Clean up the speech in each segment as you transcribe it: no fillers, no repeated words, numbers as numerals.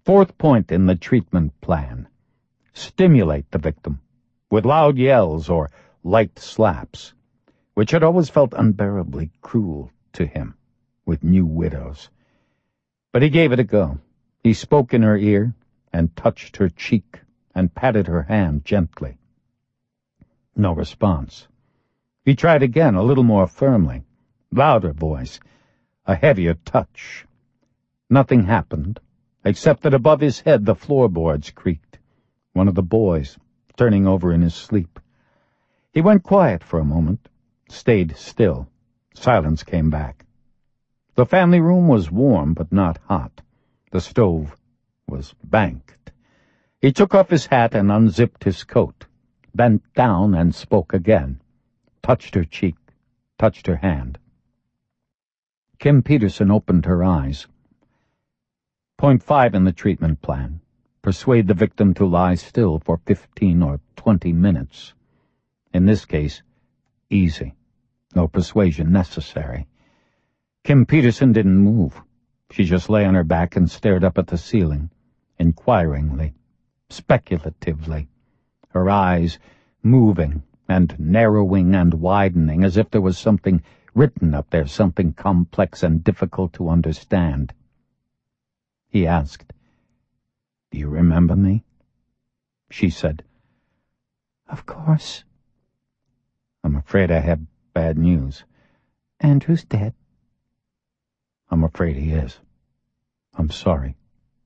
Fourth point in the treatment plan: stimulate the victim with loud yells or light slaps, which had always felt unbearably cruel to him with new widows. But he gave it a go. He spoke in her ear and touched her cheek and patted her hand gently. No response. He tried again, a little more firmly. Louder voice, a heavier touch. Nothing happened, except that above his head the floorboards creaked. One of the boys, turning over in his sleep. He went quiet for a moment, stayed still. Silence came back. The family room was warm but not hot. The stove was banked. He took off his hat and unzipped his coat, bent down and spoke again, touched her cheek, touched her hand. Kim Peterson opened her eyes. Point 5 in the treatment plan: persuade the victim to lie still for 15 or 20 minutes. In this case, easy. No persuasion necessary. Kim Peterson didn't move. She just lay on her back and stared up at the ceiling, inquiringly, speculatively, her eyes moving and narrowing and widening as if there was something written up there, something complex and difficult to understand. He asked, "Do you remember me?" She said, "Of course." "I'm afraid I have bad news." "Andrew's dead." "I'm afraid he is. I'm sorry."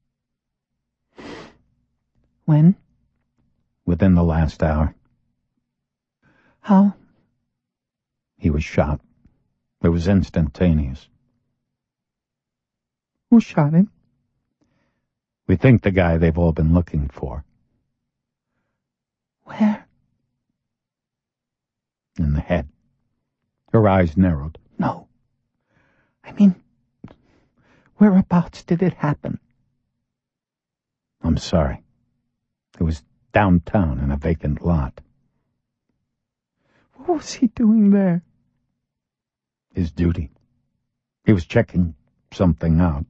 "When?" "Within the last hour." "How?" "He was shot. It was instantaneous." "Who shot him?" "We think the guy they've all been looking for." "Where?" "In the head." Her eyes narrowed. "No. I mean, whereabouts did it happen?" "I'm sorry. It was downtown in a vacant lot." "What was he doing there?" "His duty. He was checking something out."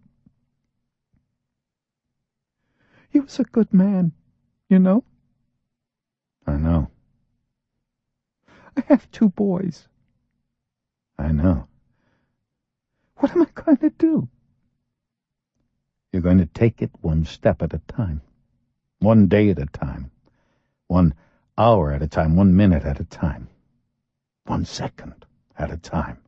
"He was a good man, you know?" "I know." "I have 2 boys." "I know." "What am I going to do?" "You're going to take it one step at a time. One day at a time. 1 hour at a time. 1 minute at a time. 1 second at a time."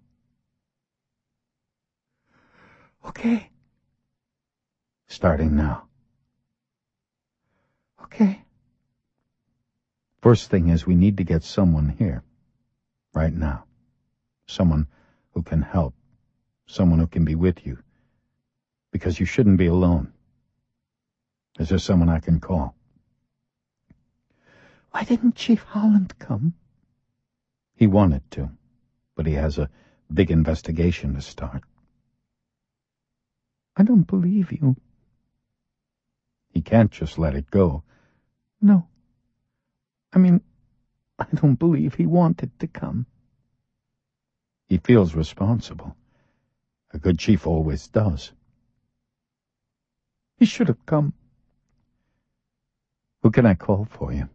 "Okay." "Starting now." "Okay." "First thing is we need to get someone here. Right now. Someone who can help. Someone who can be with you. Because you shouldn't be alone. Is there someone I can call?" "Why didn't Chief Holland come?" "He wanted to, but he has a big investigation to start." "I don't believe you." "He can't just let it go." "No. I mean, I don't believe he wanted to come." "He feels responsible. A good chief always does." "He should have come." "Who can I call for you?"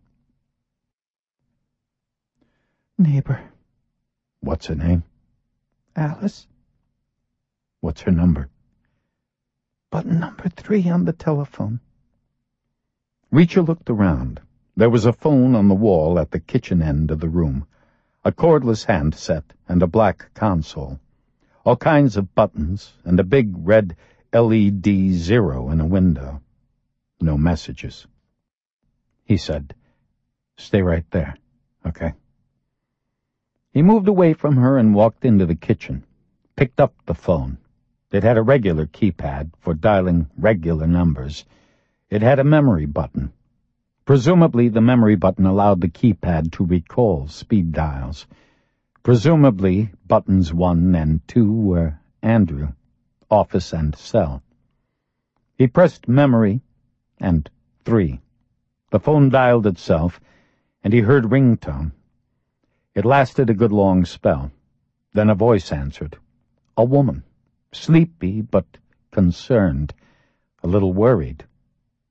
"Neighbor." "What's her name?" "Alice." "What's her number?" "Button number 3 on the telephone." Reacher looked around. There was a phone on the wall at the kitchen end of the room, a cordless handset and a black console, all kinds of buttons and a big red LED 0 in a window. No messages. He said, "Stay right there, okay?" He moved away from her and walked into the kitchen, picked up the phone. It had a regular keypad for dialing regular numbers. It had a memory button. Presumably the memory button allowed the keypad to recall speed dials. Presumably buttons 1 and 2 were Andrew, office and cell. He pressed memory and 3. The phone dialed itself, and he heard ringtone. It lasted a good long spell. Then a voice answered. A woman, sleepy but concerned, a little worried.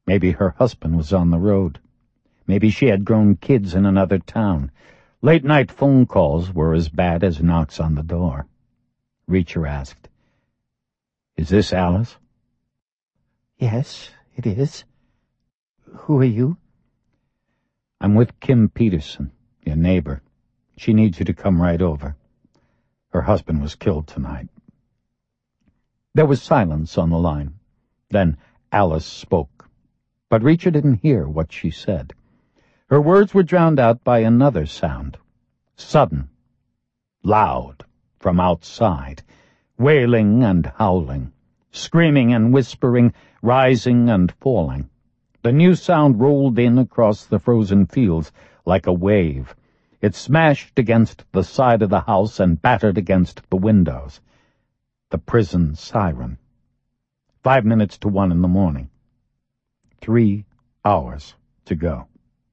Maybe her husband was on the road. Maybe she had grown kids in another town. Late-night phone calls were as bad as knocks on the door. Reacher asked, "Is this Alice?" "Yes, it is. Who are you?" "I'm with Kim Peterson, your neighbor. She needs you to come right over. Her husband was killed tonight." There was silence on the line. Then Alice spoke, but Reacher didn't hear what she said. Her words were drowned out by another sound, sudden, loud, from outside, wailing and howling, screaming and whispering, rising and falling. The new sound rolled in across the frozen fields like a wave. It smashed against the side of the house and battered against the windows. The prison siren. 5 minutes to 1 in the morning. 3 hours to go.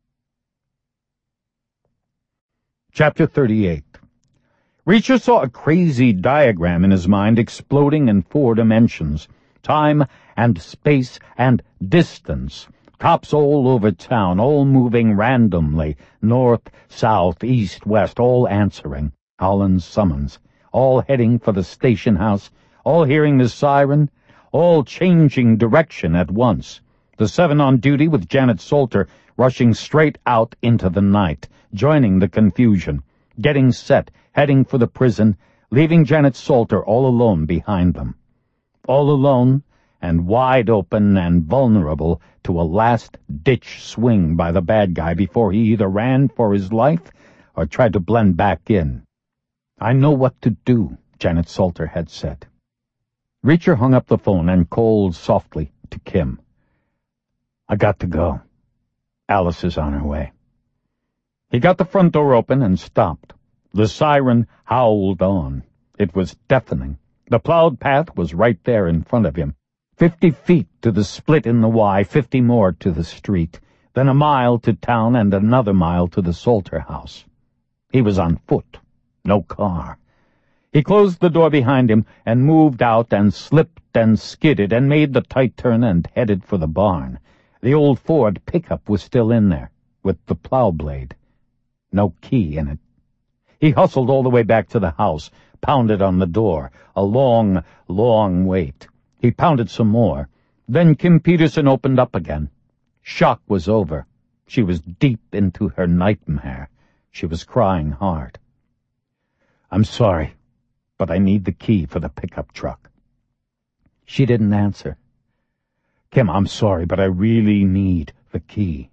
Chapter 38. Reacher saw a crazy diagram in his mind exploding in 4 dimensions. Time and space and distance. Cops all over town, all moving randomly. North, south, east, west, all answering Holland's summons. All heading for the station house. All hearing the siren. All changing direction at once. The 7 on duty with Janet Salter rushing straight out into the night, joining the confusion, getting set, heading for the prison, leaving Janet Salter all alone behind them. All alone and wide open and vulnerable to a last-ditch swing by the bad guy before he either ran for his life or tried to blend back in. "I know what to do," Janet Salter had said. Reacher hung up the phone and called softly to Kim. "I got to go. Alice is on her way." He got the front door open and stopped. The siren howled on. It was deafening. The plowed path was right there in front of him. 50 feet to the split in the Y, 50 more to the street, then a mile to town and another mile to the Salter house. He was on foot, no car. He closed the door behind him and moved out and slipped and skidded and made the tight turn and headed for the barn. The old Ford pickup was still in there, with the plow blade. No key in it. He hustled all the way back to the house, pounded on the door. A long, long wait. He pounded some more. Then Kim Peterson opened up again. Shock was over. She was deep into her nightmare. She was crying hard. "I'm sorry, but I need the key for the pickup truck." She didn't answer. "Kim, I'm sorry, but I really need the key."